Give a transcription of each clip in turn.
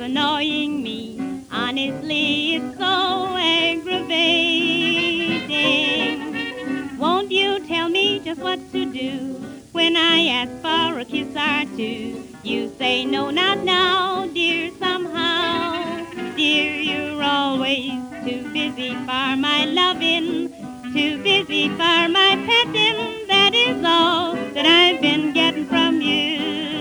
annoying me. Honestly, it's so aggravating. Won't you tell me just what to do when I ask for a kiss or two? You say no, not now, dear, somehow. Dear, you're always too busy for my loving, too busy for my petting. That is all that I've been getting from you.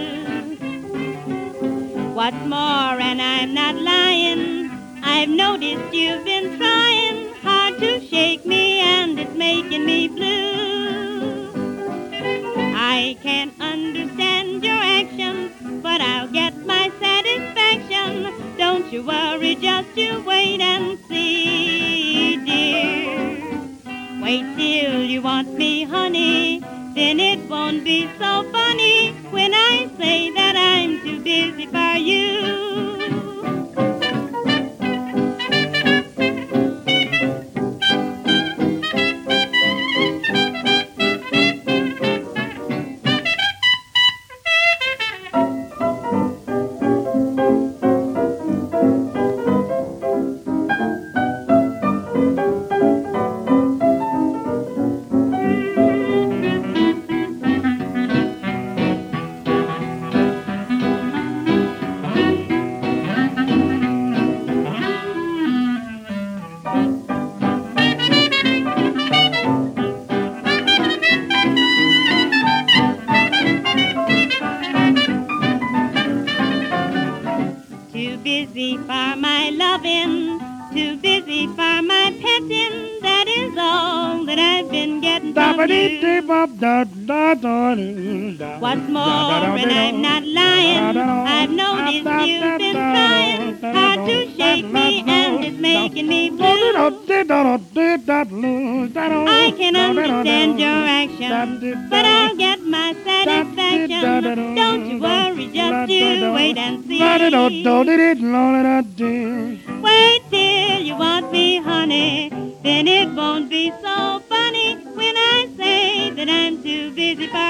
What's more, and I'm not lying, I've noticed you've been trying hard to shake me, and it's making me blue. I can't understand your actions, but I'll get my satisfaction. Don't you worry, just you wait and see, dear. Wait till you want me, honey, then it won't be so funny when I say that I'm too busy for you. Too busy for my loving, too busy for my petting. That is all that I've been getting from you. What's more, and I'm not lying, I've noticed you've been trying hard to shake me, and it's making me blue. I can understand your action, but I'll get my satisfaction. Don't you worry, just you wait and see. Wait till you want me, honey, then it won't be so funny when I say that I'm too busy for